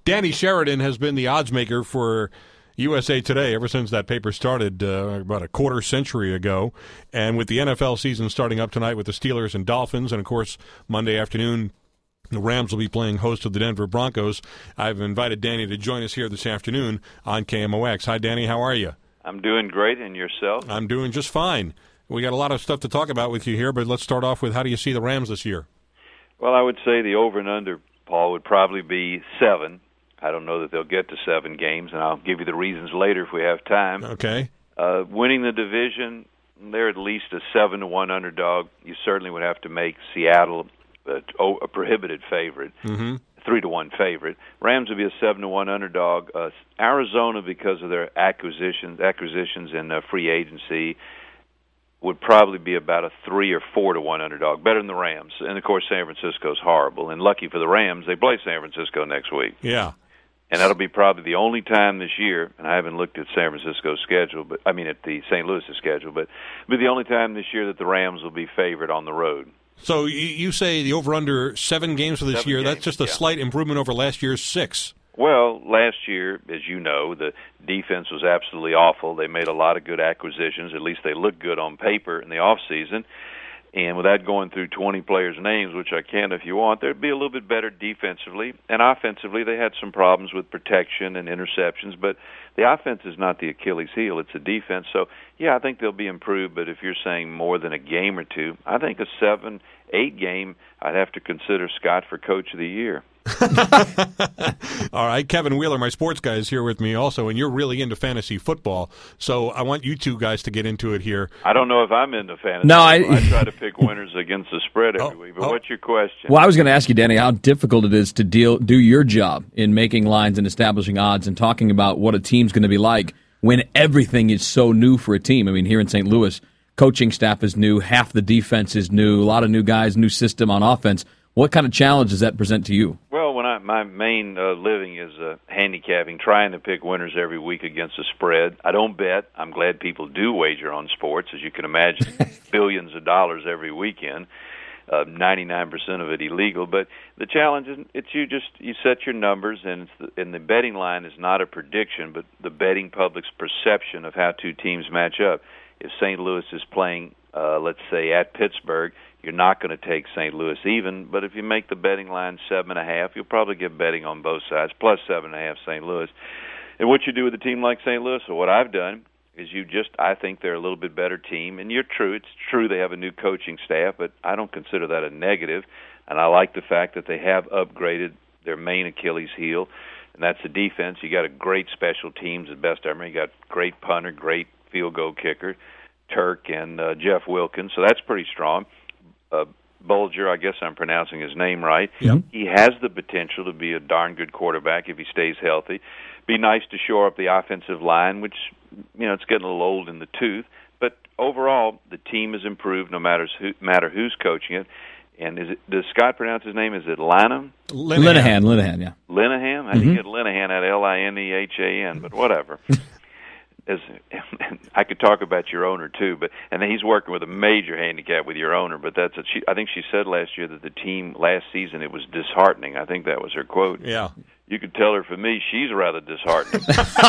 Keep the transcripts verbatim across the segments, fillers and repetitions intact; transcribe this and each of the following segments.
Danny Sheridan has been the odds maker for U S A Today ever since that paper started uh, about a quarter century ago. And with the N F L season starting up tonight with the Steelers and Dolphins, and, of course, Monday afternoon, the Rams will be playing host to the Denver Broncos. I've invited Danny to join us here this afternoon on K M O X. Hi, Danny. How are you? I'm doing great, and yourself? I'm doing just fine. We got a lot of stuff to talk about with you here, but let's start off with how do you see the Rams this year? Well, I would say the over and under, Paul, would probably be seven. I don't know that they'll get to seven games, and I'll give you the reasons later if we have time. Okay. Uh, winning the division, they're at least a seven to one underdog. You certainly would have to make Seattle a, a prohibited favorite, mm-hmm. three to one favorite. Rams would be a seven to one underdog. Uh, Arizona, because of their acquisitions, acquisitions and uh, free agency, would probably be about a three or four to one underdog, better than the Rams. And of course, San Francisco's horrible. And lucky for the Rams, they play San Francisco next week. Yeah. And that'll be probably the only time this year, and I haven't looked at San Francisco's schedule, but I mean at the Saint Louis' schedule, but it'll be the only time this year that the Rams will be favored on the road. So you say the over-under seven games for this seven year. Games, That's just a yeah. slight improvement over last year's six. Well, last year, as you know, the defense was absolutely awful. They made a lot of good acquisitions. At least they looked good on paper in the offseason. And without going through twenty players' names, which I can if you want, they'd be a little bit better defensively. And offensively, they had some problems with protection and interceptions. But the offense is not the Achilles heel. It's the defense. So, yeah, I think they'll be improved. But if you're saying more than a game or two, I think a seven, eight game, I'd have to consider Scott for Coach of the Year. All right, Kevin Wheeler, my sports guy, is here with me also, and you're really into fantasy football. So I want you two guys to get into it here. I don't know if I'm into fantasy. No, I, I try to pick winners against the spread every oh, week. But oh. what's your question? Well, I was going to ask you, Danny, how difficult it is to deal do your job in making lines and establishing odds and talking about what a team's going to be like when everything is so new for a team. I mean, here in Saint Louis, coaching staff is new, half the defense is new, a lot of new guys, new system on offense. What kind of challenge does that present to you? Well, when I, my main uh, living is uh, handicapping, trying to pick winners every week against the spread. I don't bet. I'm glad people do wager on sports, as you can imagine, billions of dollars every weekend. Uh, ninety-nine percent of it illegal. But the challenge is, it's you just you set your numbers, and it's the, and the betting line is not a prediction, but the betting public's perception of how two teams match up. If Saint Louis is playing, uh, let's say, at Pittsburgh, you're not going to take Saint Louis even, but if you make the betting line seven and a half, you'll probably get betting on both sides, plus seven and a half Saint Louis. And what you do with a team like Saint Louis, or what I've done, is you just, I think they're a little bit better team, and you're true, it's true they have a new coaching staff, but I don't consider that a negative, and I like the fact that they have upgraded their main Achilles heel, and that's the defense. You got a great special teams at best ever. You got great punter, great field goal kicker, Turk and uh, Jeff Wilkins, so that's pretty strong. Uh, Bulger, I guess I'm pronouncing his name right. Yep. He has the potential to be a darn good quarterback if he stays healthy. Be nice to shore up the offensive line, which, you know, it's getting a little old in the tooth. But overall, the team has improved no matter who, matter who's coaching it. And is it, does Scott pronounce his name? Is it Lanham? Linehan, Linehan, yeah. Linehan? How Mm-hmm. do you get Linehan at L I N E H A N? But whatever. As I could talk about your owner too, but and he's working with a major handicap with your owner. But that's a, she, I think she said last year that the team last season it was disheartening. I think that was her quote. Yeah, you could tell her for me she's rather disheartening.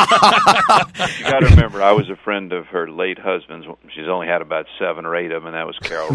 You got to remember, I was a friend of her late husband's. She's only had about seven or eight of them, and that was Carol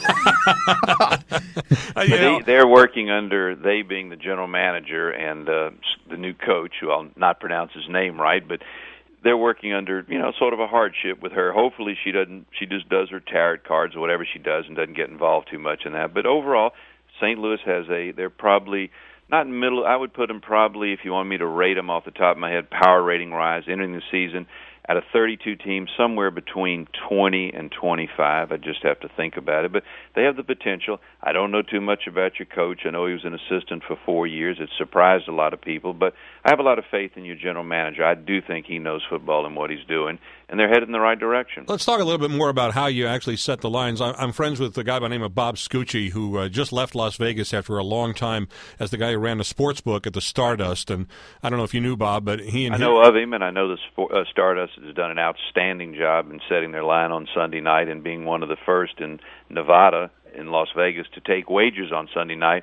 Rose. But they, they're working under they being the general manager and uh, the new coach, who I'll not pronounce his name right, but. They're working under, you know, sort of a hardship with her. Hopefully she doesn't, she just does her tarot cards or whatever she does and doesn't get involved too much in that. But overall, Saint Louis has a, they're probably, not in middle, I would put them probably, if you want me to rate them off the top of my head, power rating rise, entering the season, out of thirty-two teams, somewhere between twenty and twenty-five. I just have to think about it. But they have the potential. I don't know too much about your coach. I know he was an assistant for four years. It surprised a lot of people. But I have a lot of faith in your general manager. I do think he knows football and what he's doing, and they're headed in the right direction. Let's talk a little bit more about how you actually set the lines. I'm friends with a guy by the name of Bob Scucci, who uh, just left Las Vegas after a long time as the guy who ran the sports book at the Stardust. And I don't know if you knew Bob, but he and I him, know of him, and I know the Sport, uh, Stardust has done an outstanding job in setting their line on Sunday night and being one of the first in Nevada, in Las Vegas, to take wagers on Sunday night.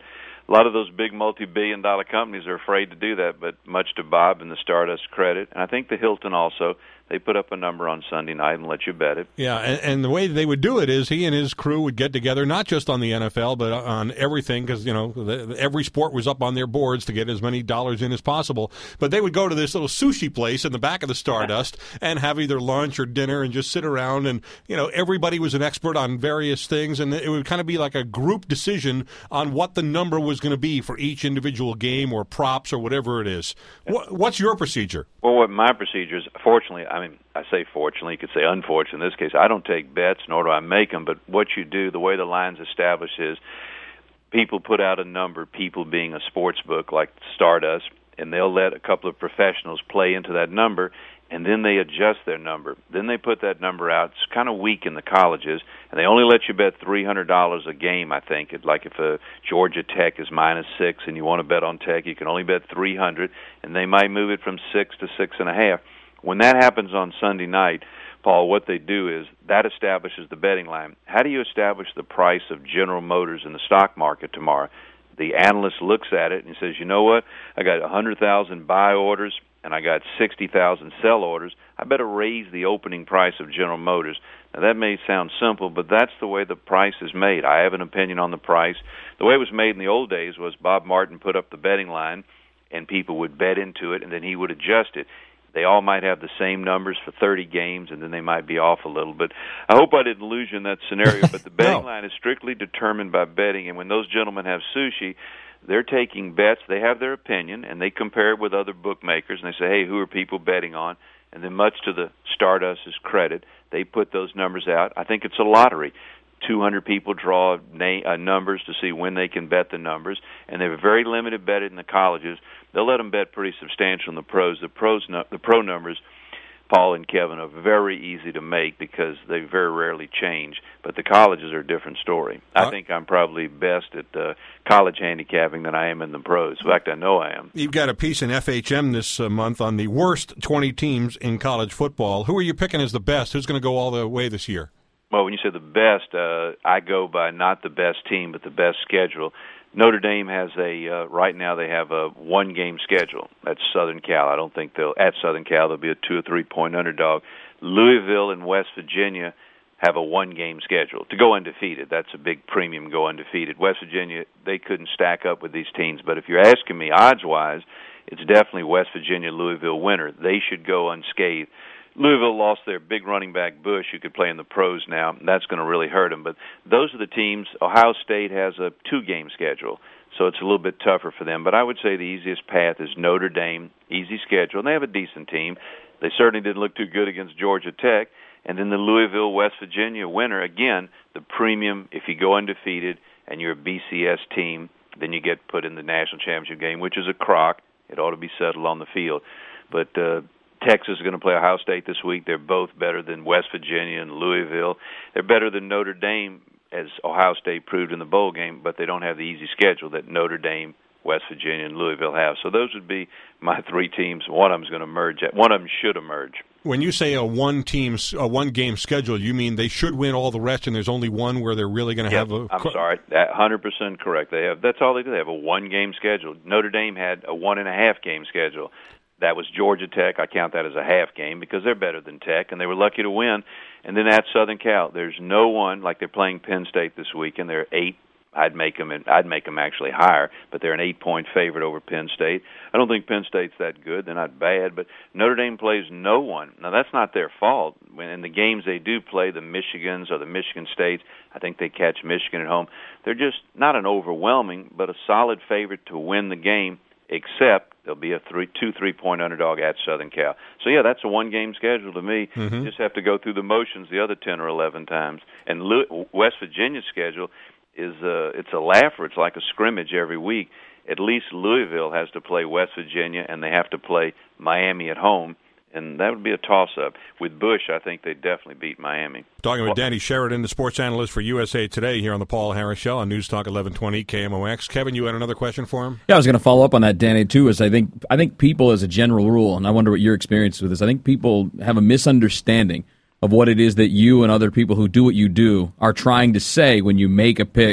a lot of those big multi-billion dollar companies are afraid to do that, but much to Bob and the Stardust credit, and I think the Hilton also, they put up a number on Sunday night and let you bet it. Yeah, and, and the way they would do it is he and his crew would get together, not just on the N F L, but on everything, because, you know, the, every sport was up on their boards to get as many dollars in as possible. But they would go to this little sushi place in the back of the Stardust and have either lunch or dinner and just sit around, and, you know, everybody was an expert on various things, and it would kind of be like a group decision on what the number was going to be for each individual game or props or whatever it is. What, what's your procedure? Well, what my procedure is, fortunately, I mean, I say fortunately, you could say unfortunately. In this case, I don't take bets, nor do I make them, but what you do, the way the line's established is people put out a number, people being a sports book like Stardust, and they'll let a couple of professionals play into that number, and then they adjust their number. Then they put that number out. It's kind of weak in the colleges, and they only let you bet three hundred dollars a game, I think. It, like if a Georgia Tech is minus six and you want to bet on Tech, you can only bet three hundred dollars, and they might move it from six to six and a half. When that happens on Sunday night, Paul, what they do is that establishes the betting line. How do you establish the price of General Motors in the stock market tomorrow? The analyst looks at it and says, you know what, I got one hundred thousand buy orders and I got sixty thousand sell orders. I better raise the opening price of General Motors. Now, that may sound simple, but that's the way the price is made. I have an opinion on the price. The way it was made in the old days was Bob Martin put up the betting line, and people would bet into it, and then he would adjust it. They all might have the same numbers for thirty games, and then they might be off a little. But I hope I didn't lose you in that scenario. But the betting no. line is strictly determined by betting, and when those gentlemen have sushi, they're taking bets. They have their opinion, and they compare it with other bookmakers, and they say, hey, who are people betting on? And then much to the Stardust's credit, they put those numbers out. I think it's a lottery. two hundred people draw na- uh, numbers to see when they can bet the numbers, and they're very limited betted in the colleges. They'll let them bet pretty substantial in the pros. The pros, no- the pro numbers, Paul and Kevin, are very easy to make because they very rarely change. But the colleges are a different story. I think I'm probably best at uh, college handicapping than I am in the pros. In fact, I know I am. You've got a piece in F H M this uh, month on the worst twenty teams in college football. Who are you picking as the best? Who's going to go all the way this year? Well, when you say the best, uh, I go by not the best team, but the best schedule. Notre Dame has a, uh, right now they have a one-game schedule. That's Southern Cal. I don't think they'll, at Southern Cal, they'll be a two or three-point underdog. Louisville and West Virginia have a one-game schedule. To go undefeated, that's a big premium, go undefeated. West Virginia, they couldn't stack up with these teams. But if you're asking me odds-wise, it's definitely West Virginia, Louisville winner. They should go unscathed. Louisville lost their big running back, Bush, who could play in the pros now. That's going to really hurt them. But those are the teams. Ohio State has a two-game schedule, so it's a little bit tougher for them. But I would say the easiest path is Notre Dame, easy schedule, and they have a decent team. They certainly didn't look too good against Georgia Tech. And then the Louisville, West Virginia winner, again, the premium, if you go undefeated and you're a B C S team, then you get put in the national championship game, which is a crock. It ought to be settled on the field. But uh Texas is going to play Ohio State this week. They're both better than West Virginia and Louisville. They're better than Notre Dame, as Ohio State proved in the bowl game, but they don't have the easy schedule that Notre Dame, West Virginia, and Louisville have. So those would be my three teams. One of them is going to merge. One of them should emerge. When you say a one-team, a one-game schedule, you mean they should win all the rest, and there's only one where they're really going to yep, have a. I'm sorry, that one hundred percent correct. They have. That's all they do. They have a one-game schedule. Notre Dame had a one-and-a-half game schedule. That was Georgia Tech. I count that as a half game because they're better than Tech, and they were lucky to win. And then at Southern Cal, there's no one, like they're playing Penn State this week, and they're eight. I'd make them, I'd make them actually higher, but they're an eight-point favorite over Penn State. I don't think Penn State's that good. They're not bad, but Notre Dame plays no one. Now, that's not their fault. When in the games they do play, the Michigans or the Michigan States, I think they catch Michigan at home. They're just not an overwhelming, but a solid favorite to win the game, except there'll be a three, two, three-point underdog at Southern Cal. So, yeah, that's a one-game schedule to me. Mm-hmm. You just have to go through the motions the other ten or eleven times. And West Virginia's schedule is uh, it's a laugher. It's like a scrimmage every week. At least Louisville has to play West Virginia, and they have to play Miami at home. And that would be a toss-up. With Bush, I think they'd definitely beat Miami. Talking with Danny Sheridan, the sports analyst for U S A Today here on the Paul Harris Show on News Talk eleven twenty K M O X. Kevin, you had another question for him? Yeah, I was going to follow up on that, Danny, too, is I think I think people as a general rule, and I wonder what your experience with this, I think people have a misunderstanding of what it is that you and other people who do what you do are trying to say when you make a pick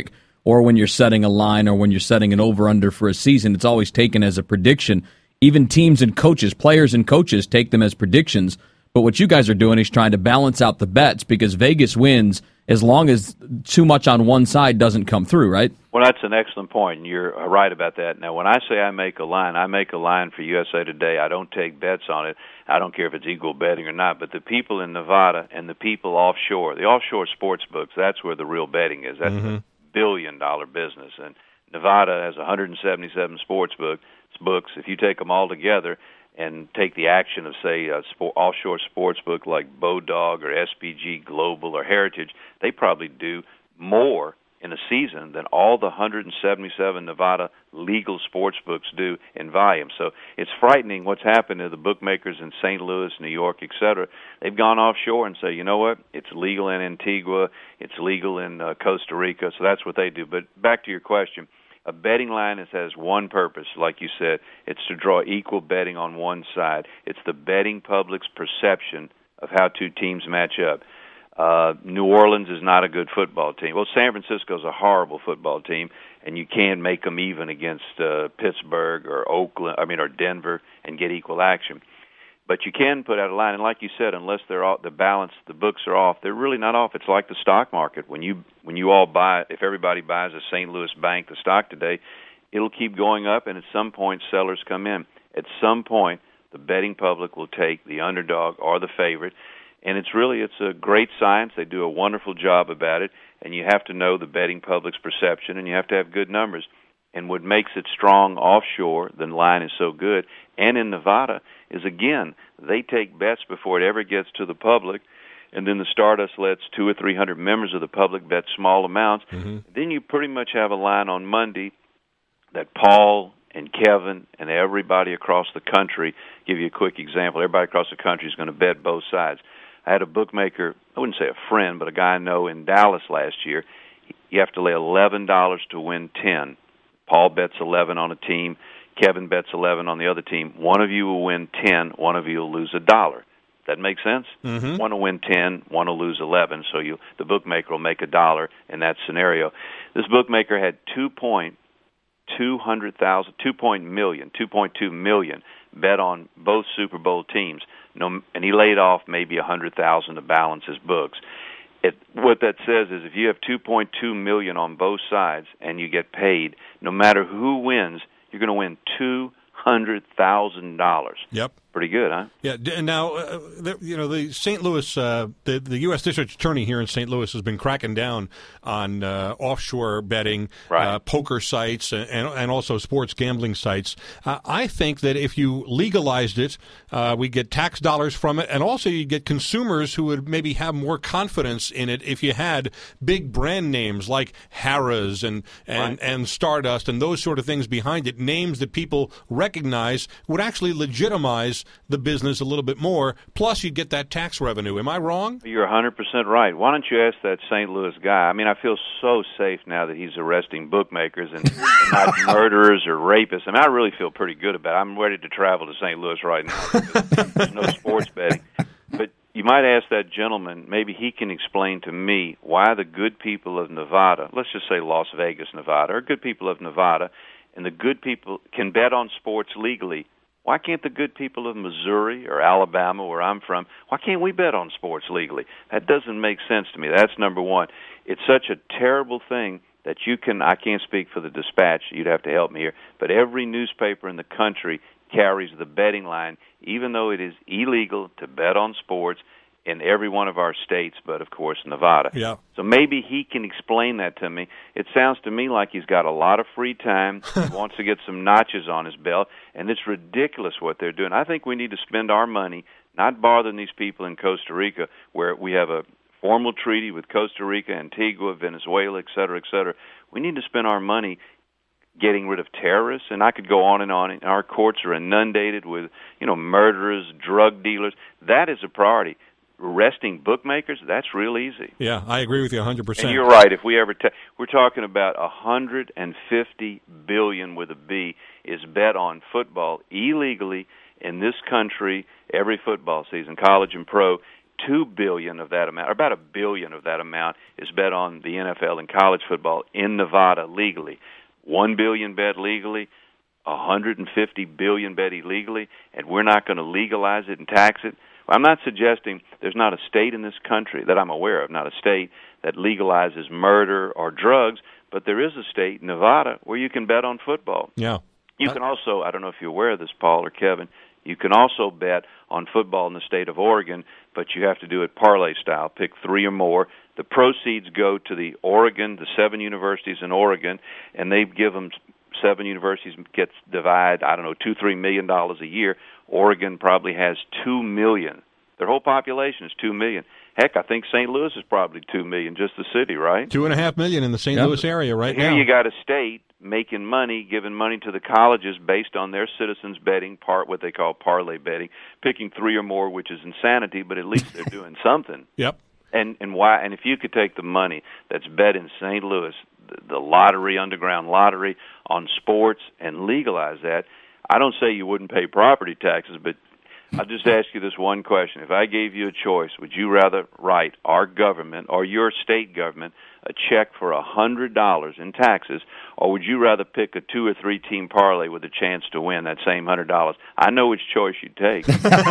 or when you're setting a line or when you're setting an over-under for a season. It's always taken as a prediction. Even teams and coaches, players and coaches take them as predictions. But what you guys are doing is trying to balance out the bets because Vegas wins as long as too much on one side doesn't come through, right? Well, that's an excellent point, and you're right about that. Now, when I say I make a line, I make a line for U S A Today. I don't take bets on it. I don't care if it's equal betting or not. But the people in Nevada and the people offshore, the offshore sports books, that's where the real betting is. That's mm-hmm. a billion-dollar business. And Nevada has one hundred seventy-seven sports book, books. If you take them all together and take the action of, say, a sport, offshore sports book like Bodog or S P G Global or Heritage, they probably do more in a season than all the one hundred seventy-seven Nevada legal sports books do in volume. So it's frightening what's happened to the bookmakers in Saint Louis, New York, et cetera. They've gone offshore and say, you know what, it's legal in Antigua, it's legal in uh, Costa Rica, so that's what they do. But back to your question, a betting line is, has one purpose, like you said. It's to draw equal betting on one side. It's the betting public's perception of how two teams match up. Uh, New Orleans is not a good football team. Well, San Francisco is a horrible football team, and you can't make them even against uh, Pittsburgh or Oakland, I mean, or Denver, and get equal action. But you can put out a line, and like you said, unless they're all, the balance, the books are off, they're really not off. It's like the stock market. When you when you all buy, if everybody buys a Saint Louis Bank, the stock today, it'll keep going up, and at some point sellers come in. At some point, the betting public will take the underdog or the favorite, and it's really, it's a great science. They do a wonderful job about it, and you have to know the betting public's perception, and you have to have good numbers. And what makes it strong offshore, the line is so good, and in Nevada, is, again, they take bets before it ever gets to the public, and then the Stardust lets two or three hundred members of the public bet small amounts. Mm-hmm. Then you pretty much have a line on Monday that Paul and Kevin and everybody across the country, give you a quick example, everybody across the country is going to bet both sides. I had a bookmaker, I wouldn't say a friend, but a guy I know in Dallas last year. You have to lay eleven dollars to win ten. Paul bets eleven on a team. Kevin bets eleven on the other team. One of you will win ten. One of you will lose a dollar. That make sense? Mm-hmm. One will win ten. One will lose eleven. So you, the bookmaker will make a dollar in that scenario. This bookmaker had two point two hundred thousand, two point million, two point two million bet on both Super Bowl teams. No, and he laid off maybe a hundred thousand to balance his books. It, what that says is if you have two point two million on both sides and you get paid, no matter who wins, you're going to win two hundred thousand dollars. Yep. Pretty good, huh? Yeah. And now, uh, the, you know, the Saint Louis, uh, the the U S District Attorney here in Saint Louis has been cracking down on uh, offshore betting, right. uh, poker sites, and and also sports gambling sites. Uh, I think that if you legalized it, uh, we get tax dollars from it, and also you get consumers who would maybe have more confidence in it if you had big brand names like Harrah's and and, right. and Stardust and those sort of things behind it, names that people recognize would actually legitimize the business a little bit more, plus you get that tax revenue. Am I wrong? You're one hundred percent right. Why don't you ask that Saint Louis guy? I mean, I feel so safe now that he's arresting bookmakers and, and not murderers or rapists. I mean, I really feel pretty good about it. I'm ready to travel to Saint Louis right now because there's no sports betting. But you might ask that gentleman, maybe he can explain to me why the good people of Nevada, let's just say Las Vegas, Nevada, or good people of Nevada, and the good people can bet on sports legally. Why can't the good people of Missouri or Alabama, where I'm from, why can't we bet on sports legally? That doesn't make sense to me. That's number one. It's such a terrible thing that you can, I can't speak for the Dispatch, you'd have to help me here, but every newspaper in the country carries the betting line, even though it is illegal to bet on sports in every one of our states, but of course Nevada. Yeah. So maybe he can explain that to me. It sounds to me like he's got a lot of free time, he wants to get some notches on his belt, and it's ridiculous what they're doing. I think we need to spend our money not bothering these people in Costa Rica, where we have a formal treaty with Costa Rica, Antigua, Venezuela, et cetera, et cetera. We need to spend our money getting rid of terrorists, and I could go on and on. And our courts are inundated with, you know, murderers, drug dealers. That is a priority. Arresting bookmakers, that's real easy. Yeah, I agree with you one hundred percent. And you're right. If we ever, ta- we're talking about one hundred fifty billion dollars with a B is bet on football illegally in this country every football season, college and pro. two billion of that amount, or about a billion of that amount, is bet on the N F L and college football in Nevada legally. One billion bet legally, one hundred fifty billion bet illegally, and we're not going to legalize it and tax it. Well, I'm not suggesting there's not a state in this country that I'm aware of, not a state that legalizes murder or drugs, but there is a state, Nevada, where you can bet on football. Yeah. You can also, I don't know if you're aware of this, Paul or Kevin, you can also bet on football in the state of Oregon, but you have to do it parlay style, pick three or more. The proceeds go to the Oregon, the seven universities in Oregon, and they give them seven universities gets divide, I don't know, two, three million dollars a year. Oregon probably has two million. Their whole population is two million. Heck, I think Saint Louis is probably two million, just the city, right? Two and a half million in the Saint Yep. Louis area right Here now. you got a state making money, giving money to the colleges based on their citizens betting, part what they call parlay betting, picking three or more, which is insanity, but at least they're doing something. Yep. And and why? And if you could take the money that's bet in Saint Louis, the, the lottery, underground lottery, on sports, and legalize that, I don't say you wouldn't pay property taxes, but I'll just ask you this one question. If I gave you a choice, would you rather write our government or your state government a check for one hundred dollars in taxes, or would you rather pick a two- or three-team parlay with a chance to win that same one hundred dollars? I know which choice you'd take.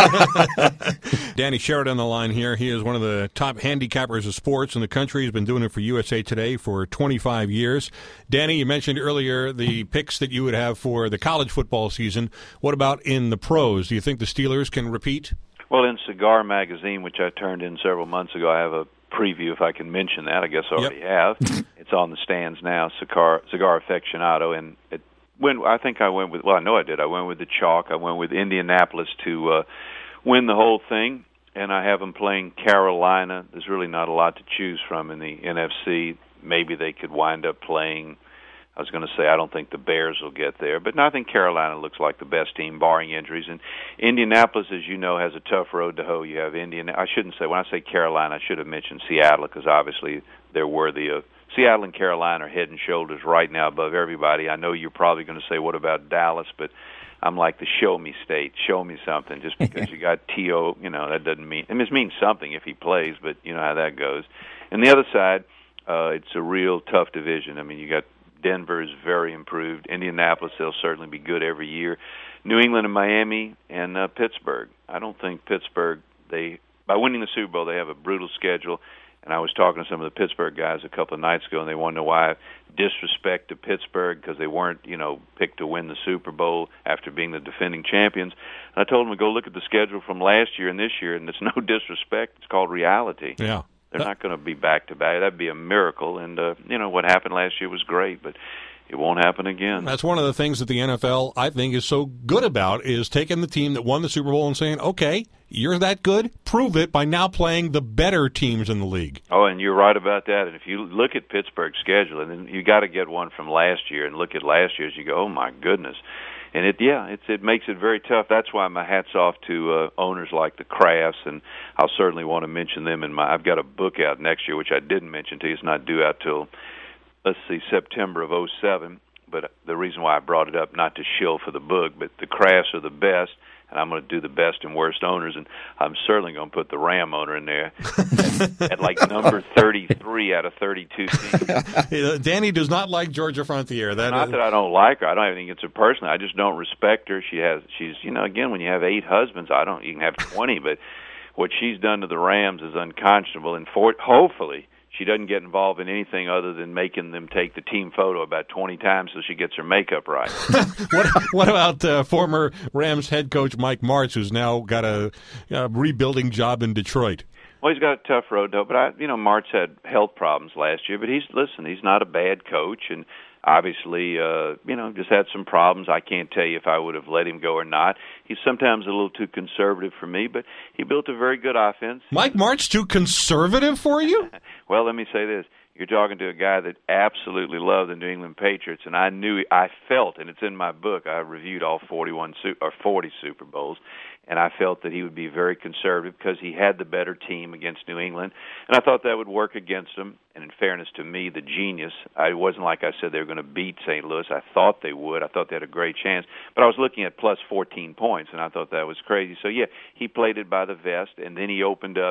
Danny Sherrod on the line here. He is one of the top handicappers of sports in the country. He's been doing it for U S A Today for twenty-five years. Danny, you mentioned earlier the picks that you would have for the college football season. What about in the pros? Do you think the Steelers can repeat? Well, in Cigar Magazine, which I turned in several months ago, I have a preview, if I can mention that. I guess I already Yep. have. It's on the stands now, Cigar, Cigar Aficionado, and it went, I think I went with, well, I know I did. I went with the chalk. I went with Indianapolis to uh, win the whole thing, and I have them playing Carolina. There's really not a lot to choose from in the N F C. Maybe they could wind up playing, I was going to say I don't think the Bears will get there, but no, I think Carolina looks like the best team, barring injuries. And Indianapolis, as you know, has a tough road to hoe. You have Indiana. I shouldn't say, when I say Carolina, I should have mentioned Seattle, because obviously they're worthy of. Seattle and Carolina are head and shoulders right now above everybody. I know you're probably going to say, what about Dallas? But I'm like the show me state. Show me something. Just because you got T O, you know, that doesn't mean, I mean, it means something if he plays, but you know how that goes. And the other side, uh, it's a real tough division. I mean, you got Denver is very improved. Indianapolis, they'll certainly be good every year. New England and Miami and uh, Pittsburgh. I don't think Pittsburgh, they by winning the Super Bowl, they have a brutal schedule. And I was talking to some of the Pittsburgh guys a couple of nights ago, and they wanted to know why disrespect to Pittsburgh because they weren't, you know, picked to win the Super Bowl after being the defending champions. And I told them to go look at the schedule from last year and this year, and it's no disrespect. It's called reality. Yeah. They're not going to be back-to-back. That'd be a miracle. And, uh, you know, what happened last year was great, but it won't happen again. That's one of the things that the N F L, I think, is so good about, is taking the team that won the Super Bowl and saying, okay, you're that good, prove it by now playing the better teams in the league. Oh, and you're right about that. And if you look at Pittsburgh's schedule, and then you got to get one from last year and look at last year's, you go, oh, my goodness. And it, yeah, it's, it makes it very tough. That's why my hat's off to uh, owners like the Crafts, and I'll certainly want to mention them in my. I've got a book out next year, which I didn't mention to you. It's not due out till, let's see, September of oh seven. But the reason why I brought it up, not to shill for the book, but the Crafts are the best, and I'm going to do the best and worst owners, and I'm certainly going to put the Ram owner in there at, at like number thirty-three out of thirty-two teams. Danny does not like Georgia Frontier. That Not is, that I don't like her. I don't even think it's her personally. I just don't respect her. She has, she's, you know, again, when you have eight husbands, I don't, you can have twenty, but what she's done to the Rams is unconscionable, and for, hopefully she doesn't get involved in anything other than making them take the team photo about twenty times so she gets her makeup right. what, what about uh, former Rams head coach Mike Martz, who's now got a, a rebuilding job in Detroit? Well, he's got a tough road, though. But, I, you know, Martz had health problems last year. But he's, listen, he's not a bad coach. And obviously, uh, you know, just had some problems. I can't tell you if I would have let him go or not. He's sometimes a little too conservative for me, but he built a very good offense. Mike Martz too conservative for you? Well, let me say this. You're talking to a guy that absolutely loved the New England Patriots, and I knew, I felt, and it's in my book, I reviewed all forty-one or forty Super Bowls, and I felt that he would be very conservative because he had the better team against New England, and I thought that would work against him. And in fairness to me, the genius, I wasn't like I said they were going to beat Saint Louis. I thought they would. I thought they had a great chance. But I was looking at plus fourteen points, and I thought that was crazy. So, yeah, he played it by the vest, and then he opened up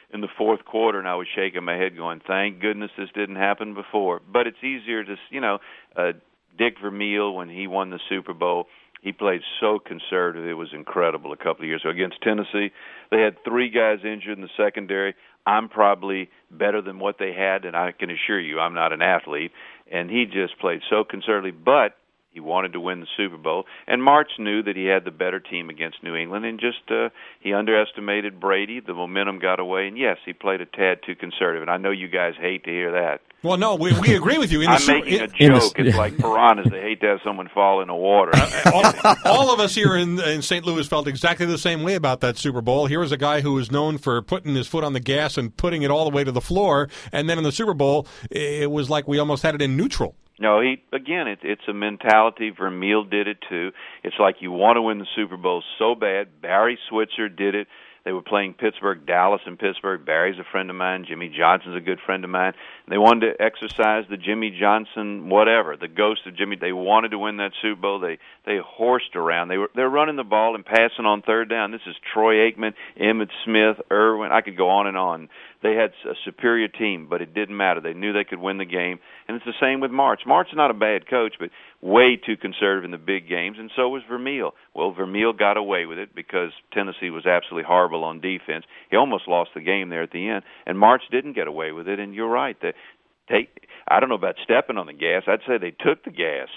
in the fourth quarter, and I was shaking my head going, thank goodness this didn't happen before. But it's easier to, you know, uh, Dick Vermeil, when he won the Super Bowl, he played so conservative. It was incredible a couple of years ago. Against Tennessee, they had three guys injured in the secondary. I'm probably better than what they had, and I can assure you I'm not an athlete. And he just played so conservatively, but he wanted to win the Super Bowl. And March knew that he had the better team against New England, and just uh, he underestimated Brady. The momentum got away, and yes, he played a tad too conservative. And I know you guys hate to hear that. Well, no, we, we agree with you. In I'm the, making a in, joke. In it's like piranhas. They hate to have someone fall in the water. all, all of us here in, in Saint Louis felt exactly the same way about that Super Bowl. Here was a guy who was known for putting his foot on the gas and putting it all the way to the floor, and then in the Super Bowl, it was like we almost had it in neutral. No, he again. It, it's a mentality. Vermeil did it too. It's like you want to win the Super Bowl so bad. Barry Switzer did it. They were playing Pittsburgh, Dallas, and Pittsburgh. Barry's a friend of mine. Jimmy Johnson's a good friend of mine. They wanted to exercise the Jimmy Johnson whatever, the ghost of Jimmy. They wanted to win that Super Bowl. They they horsed around. They were they're running the ball and passing on third down. This is Troy Aikman, Emmitt Smith, Irwin. I could go on and on. They had a superior team, but it didn't matter. They knew they could win the game. And it's the same with March. March is not a bad coach, but way too conservative in the big games, and so was Vermeil. Well, Vermeil got away with it because Tennessee was absolutely horrible on defense. He almost lost the game there at the end, and March didn't get away with it, and you're right. They take, I don't know about stepping on the gas. I'd say they took the gas.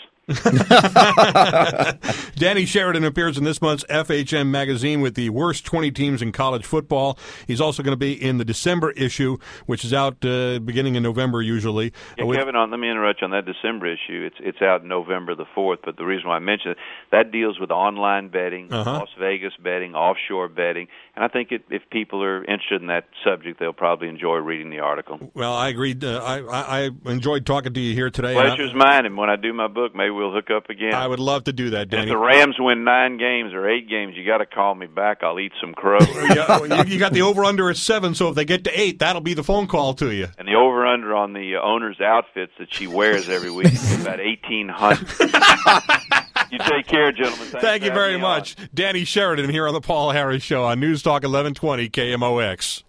Danny Sheridan appears in this month's F H M magazine with the worst twenty teams in college football. He's also going to be in the December issue, which is out uh, beginning in November usually. Yeah, with- Kevin, on, let me interrupt you on that December issue. It's it's out November the fourth, but the reason why I mention it, that deals with online betting, uh-huh. Las Vegas betting, offshore betting, and I think it, if people are interested in that subject, they'll probably enjoy reading the article. Well, I agreed. Uh, I, I, I enjoyed talking to you here today. Pleasure's mine, and when I do my book, maybe we'll hook up again. I would love to do that, And Danny. if the Rams win nine games or eight games, you got to call me back. I'll eat some crow. you, you got the over-under at seven, so if they get to eight, that'll be the phone call to you. And the over-under on the uh, owner's outfits that she wears every week is about eighteen hundred. You take care, gentlemen. Thanks Thank you for very having me much. on. Danny Sheridan here on the Paul Harris Show on News Talk eleven twenty K M O X.